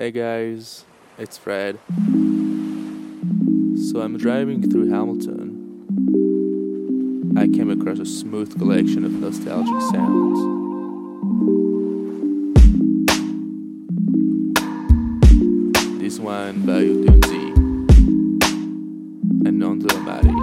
Hey guys, it's Fred. So I'm driving through Hamilton. I came across a smooth collection of nostalgic sounds. This one by Udunzi and Nondo Amari.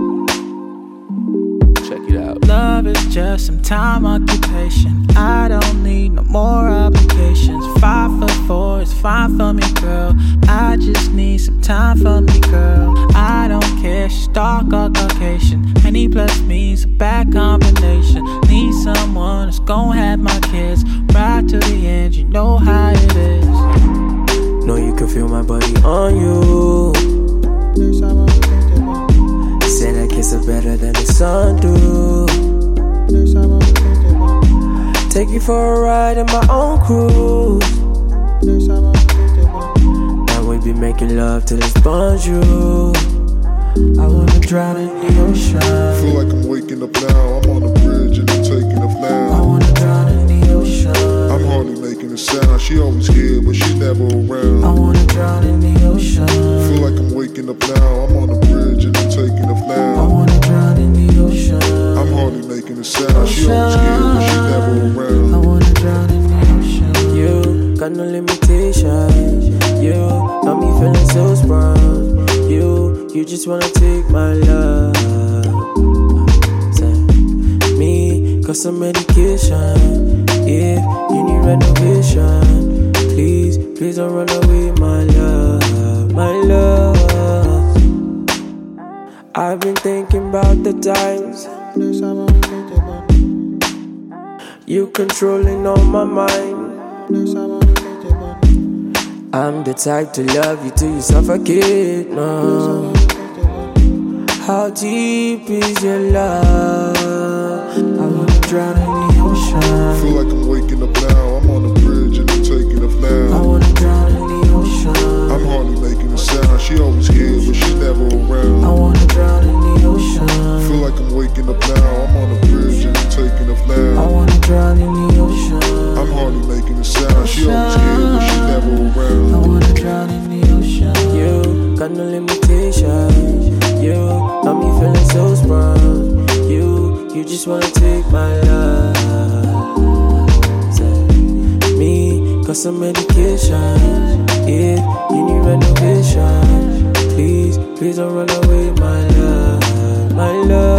Check it out. Love is just some time occupation. I don't need no more obligations. 5'4" is fine for me, girl. I just need some time for me, girl. I don't care, she's dark or Caucasian. Any plus me's a bad combination. Need someone that's gon' have my kids. Right to the end, you know how it is. Know you can feel my body on you. Say that kiss is better than the sun do. Take you for a ride in my own cruise. Now we be making love till it's bonjour. I wanna drown in the ocean. Feel like I'm waking up now. I'm on the bridge and I'm taking off now. I wanna drown in the ocean. I'm hardly making a sound. She always here, but she never around. I wanna drown in the ocean. Feel like I'm waking up now. I'm on the bridge and I'm taking off I now. wanna drown in the ocean. I'm hardly making a sound. She always here, but she never I around. wanna drown in the ocean. You got no limitations. You got me feeling so sprung. You just wanna take my love. Say, me got some medication. If you need renovation, please don't run away, my love, my love. I've been thinking about the times you controlling on my mind. I'm the type to love you till you suffocate, no. How deep is your love? I wanna drown in the ocean. Feel like I'm waking up now. I'm on the bridge and I'm taking off I now. wanna drown in the ocean. I'm hardly making a sound. She always here, but she never I around. wanna drown in the ocean. Feel like I'm waking up now. I'm on the bridge and I'm taking off I now. wanna drown in the ocean. I'm hardly making a sound. She always here, but she never I around. wanna drown in the ocean. You got no limitations. You got me feeling so sprung. You just wanna take my love. Say, me got some medication. If you need renovation, please don't run away, my love, my love.